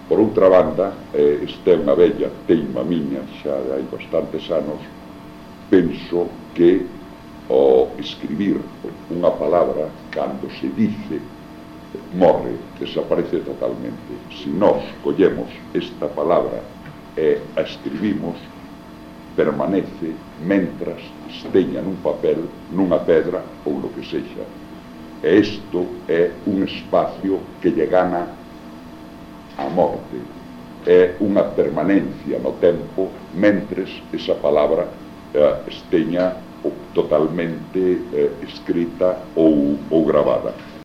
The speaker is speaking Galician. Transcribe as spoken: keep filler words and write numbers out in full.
Por outra banda, eh, esta é unha bella teima miña, xa hai bastantes anos, penso que o escribir unha palabra, cando se dice, morre, desaparece totalmente. Se nós collemos esta palabra e a escribimos, permanece mentras esteña nun papel, nunha pedra ou no que sexa. E isto é un espacio que lle gana a morte, é unha permanencia no tempo mentres esa palabra eh, esteña totalmente eh, escrita ou, ou gravada.